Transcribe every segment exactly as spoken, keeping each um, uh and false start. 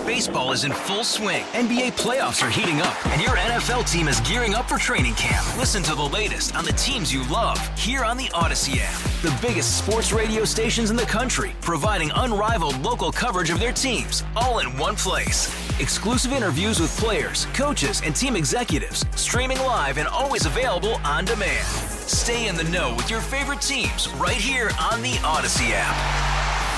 Baseball is in full swing. N B A playoffs are heating up, and your N F L team is gearing up for training camp. Listen to the latest on the teams you love here on the Odyssey app. The biggest sports radio stations in the country, providing unrivaled local coverage of their teams, all in one place. Exclusive interviews with players, coaches, and team executives, streaming live and always available on demand. Stay in the know with your favorite teams right here on the Odyssey app.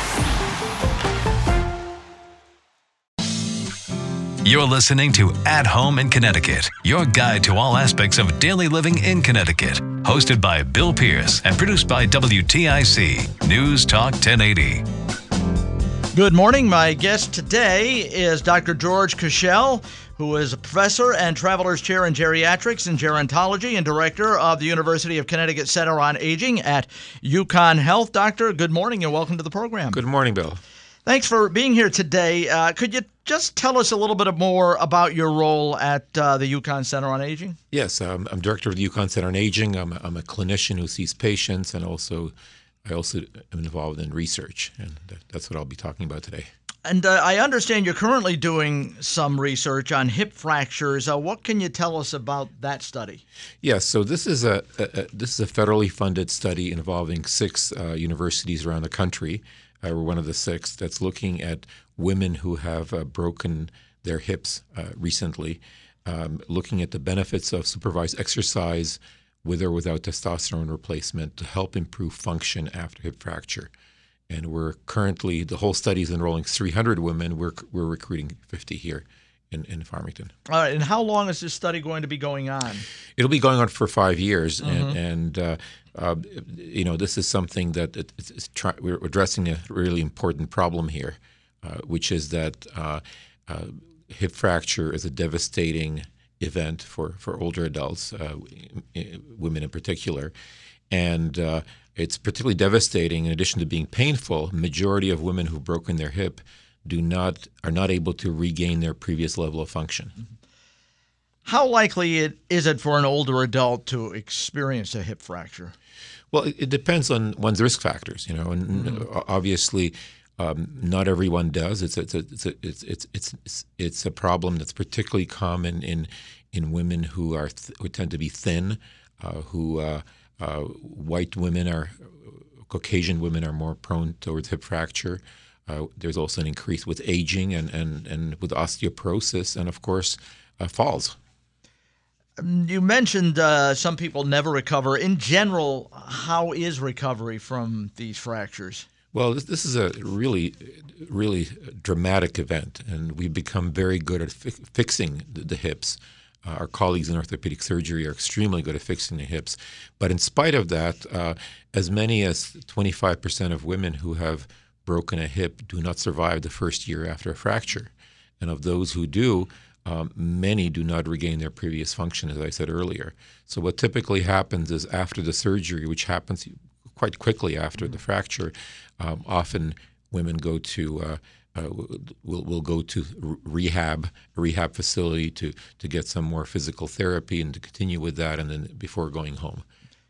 You're listening to At Home in Connecticut, your guide to all aspects of daily living in Connecticut. Hosted by Bill Pierce and produced by W T I C News Talk ten eighty. Good morning. My guest today is Doctor George Kushel, who is a professor and Traveler's Chair in Geriatrics and Gerontology and Director of the University of Connecticut Center on Aging at UConn Health. Doctor, good morning and welcome to the program. Good morning, Bill. Thanks for being here today. Uh, could you just tell us a little bit more about your role at uh, the UConn Center on Aging? Yes, um, I'm director of the UConn Center on Aging. I'm a, I'm a clinician who sees patients, and also I also am involved in research, and that's what I'll be talking about today. And uh, I understand you're currently doing some research on hip fractures. Uh, what can you tell us about that study? Yes, so this is a, a, a this is a federally funded study involving six uh, universities around the country. Uh, we're one of the six that's looking at women who have uh, broken their hips uh, recently, um, looking at the benefits of supervised exercise with or without testosterone replacement to help improve function after hip fracture. And we're currently, the whole study is enrolling three hundred women. We're we're recruiting fifty here in, in Farmington. All right, and how long is this study going to be going on? It'll be going on for five years, Mm-hmm. and, and uh, uh, you know, this is something that it, it's, it's try, we're addressing a really important problem here, uh, which is that uh, uh, hip fracture is a devastating event for, for older adults, uh, women in particular, and uh, it's particularly devastating. In addition to being painful, majority of women who've broken their hip do not are not able to regain their previous level of function. How likely it, is it for an older adult to experience a hip fracture? Well, it, it depends on one's risk factors, you know, and mm-hmm. obviously um, not everyone does. It's it's a, it's, a, it's it's it's it's a problem that's particularly common in in women who are th- who tend to be thin, uh, who uh, uh, white women are Caucasian women are more prone towards hip fracture. Uh, there's also an increase with aging and and and with osteoporosis, and of course uh, falls. You mentioned uh, some people never recover. In general, how is recovery from these fractures? Well, this, this is a really, really dramatic event, and we've become very good at fi- fixing the, the hips. Uh, our colleagues in orthopedic surgery are extremely good at fixing the hips. But in spite of that, uh, as many as twenty-five percent of women who have broken a hip do not survive the first year after a fracture. And of those who do, Um, many do not regain their previous function, as I said earlier. So what typically happens is after the surgery, which happens quite quickly after the fracture, um, often women go to uh, uh, will will go to rehab, a rehab facility to to get some more physical therapy and to continue with that, and then before going home.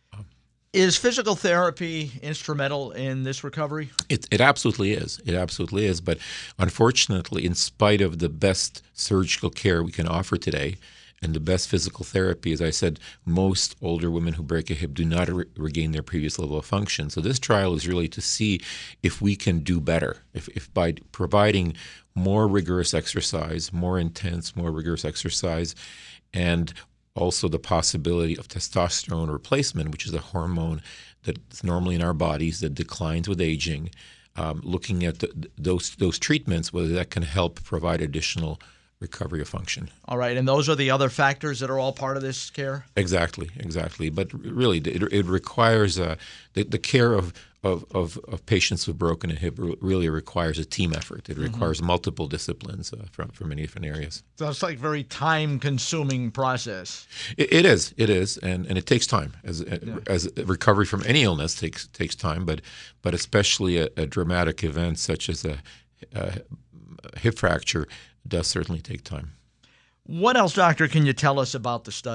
Is physical therapy instrumental in this recovery? It, it absolutely is. It absolutely is. But unfortunately, in spite of the best surgical care we can offer today and the best physical therapy, as I said, most older women who break a hip do not re- regain their previous level of function. So this trial is really to see if we can do better, if, if by providing more rigorous exercise, more intense, more rigorous exercise, and also the possibility of testosterone replacement, which is a hormone that's normally in our bodies that declines with aging, um, looking at the, those those treatments, whether that can help provide additional recovery of function. All right, and those are the other factors that are all part of this care? Exactly, exactly. But really, it, it requires uh, the, the care of, of, of, of patients who've broken a hip really requires a team effort. It requires mm-hmm. multiple disciplines uh, from, from many different areas. So it's like a very time-consuming process. It, it is, it is, and, and it takes time. As yeah. as recovery from any illness takes takes time, but but especially a, a dramatic event such as a, a hip fracture does certainly take time. What else, doctor, can you tell us about the study?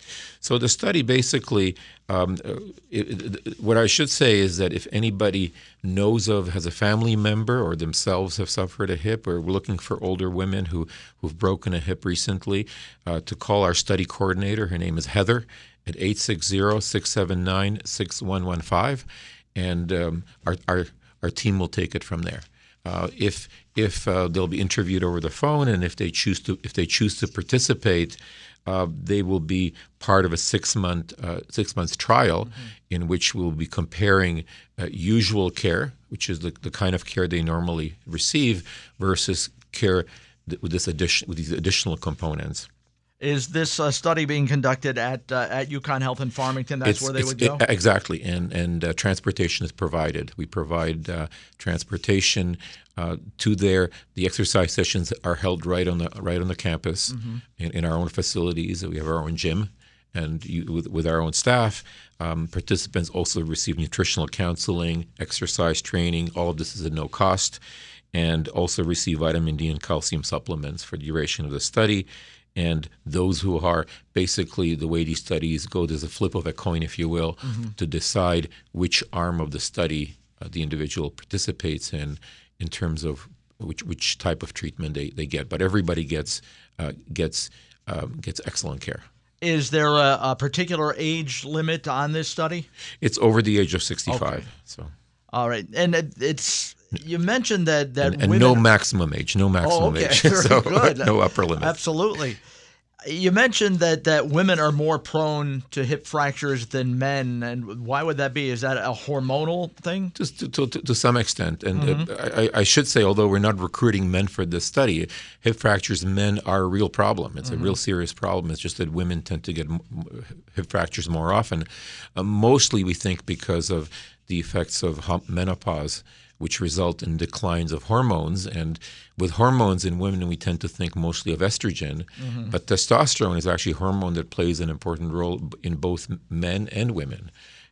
So the study basically, um, it, it, what I should say is that if anybody knows of, has a family member or themselves have suffered a hip, or we're looking for older women who, who've broken a hip recently, uh, to call our study coordinator. Her name is Heather at eight six zero, six seven nine, six one one five, and um, our, our, our team will take it from there. Uh, if if uh, they'll be interviewed over the phone, and if they choose to if they choose to participate, uh, they will be part of a six month uh, six month trial, mm-hmm. in which we'll be comparing uh, usual care, which is the, the kind of care they normally receive, versus care th- with this addition with these additional components. Is this uh, study being conducted at uh, at UConn Health in Farmington? That's it's, where they it's, would go? It, exactly, and and uh, transportation is provided. We provide uh, transportation uh, to there. The exercise sessions are held right on the right on the campus, mm-hmm. in, in our own facilities. We have our own gym, and you, with, with our own staff. Um, participants also receive nutritional counseling, exercise training. All of this is at no cost, and also receive vitamin D and calcium supplements for the duration of the study. And those who are basically, the way these studies go, there's a flip of a coin, if you will, mm-hmm. to decide which arm of the study uh, the individual participates in, in terms of which which type of treatment they, they get. But everybody gets uh, gets um, gets excellent care. Is there a, a particular age limit on this study? It's over the age of sixty-five. Okay. So. All right, and it, it's you mentioned that that and, and women no maximum age, no maximum oh, okay. age, Very so good. No upper limit. Absolutely. You mentioned that, that women are more prone to hip fractures than men, and why would that be? Is that a hormonal thing? Just to, to, to some extent, and mm-hmm. uh, I, I should say, although we're not recruiting men for this study, hip fractures in men are a real problem. It's mm-hmm. a real serious problem. It's just that women tend to get hip fractures more often, uh, mostly we think because of the effects of menopause, which result in declines of hormones. And with hormones in women, we tend to think mostly of estrogen, mm-hmm. but testosterone is actually a hormone that plays an important role in both men and women.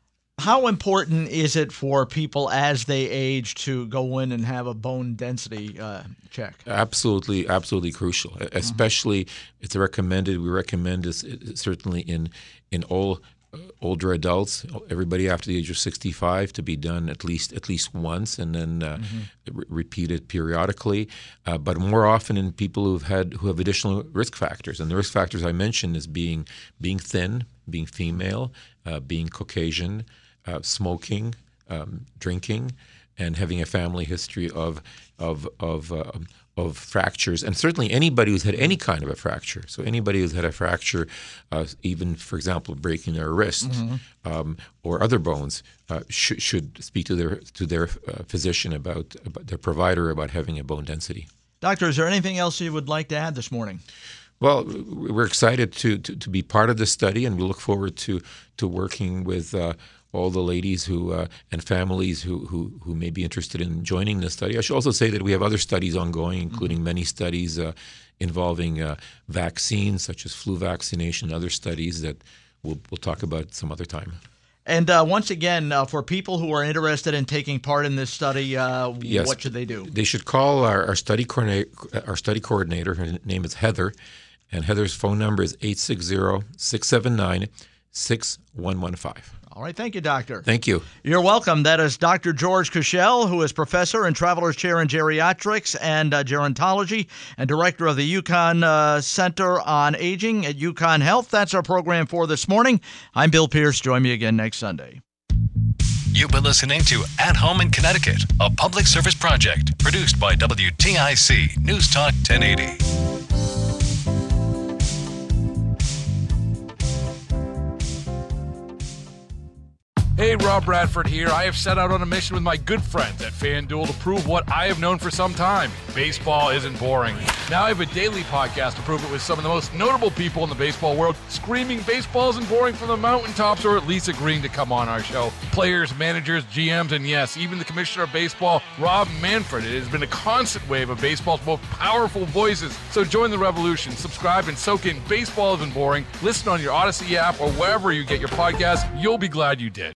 How important is it for people as they age to go in and have a bone density uh, check? Absolutely, absolutely crucial. Especially, mm-hmm. it's recommended. We recommend this certainly in in all uh, older adults, everybody after the age of sixty-five, to be done at least at least once, and then uh, mm-hmm. re- repeated periodically. Uh, but more often in people who've had who have additional risk factors, and the risk factors I mentioned is being being thin, being female, uh, being Caucasian. Uh, smoking, um, drinking, and having a family history of of of uh, of fractures, and certainly anybody who's had any kind of a fracture. So anybody who's had a fracture, uh, even for example breaking their wrist mm-hmm. um, or other bones, uh, should should speak to their to their uh, physician about, about their provider about having a bone density. Doctor, is there anything else you would like to add this morning? Well, we're excited to, to, to be part of this study, and we look forward to to working with uh, all the ladies who uh, and families who, who who may be interested in joining this study. I should also say that we have other studies ongoing, including mm-hmm. many studies uh, involving uh, vaccines, such as flu vaccination, and other studies that we'll we'll talk about some other time. And uh, once again, uh, for people who are interested in taking part in this study, uh, yes, what should they do? They should call our, our study coordinator. Our study coordinator. Her name is Heather, and Heather's phone number is eight six zero, six seven nine, six one one five. All right. Thank you, Doctor. Thank you. You're welcome. That is Doctor George Kushel, who is professor and traveler's chair in geriatrics and uh, gerontology and director of the UConn uh, Center on Aging at UConn Health. That's our program for this morning. I'm Bill Pierce. Join me again next Sunday. You've been listening to At Home in Connecticut, a public service project produced by W T I C News Talk ten eighty. Hey, Rob Bradford here. I have set out on a mission with my good friends at FanDuel to prove what I have known for some time. Baseball isn't boring. Now I have a daily podcast to prove it with some of the most notable people in the baseball world, screaming baseball isn't boring from the mountaintops, or at least agreeing to come on our show. Players, managers, G Ms, and yes, even the commissioner of baseball, Rob Manfred. It has been a constant wave of baseball's most powerful voices. So join the revolution. Subscribe and soak in Baseball Isn't Boring. Listen on your Odyssey app or wherever you get your podcasts. You'll be glad you did.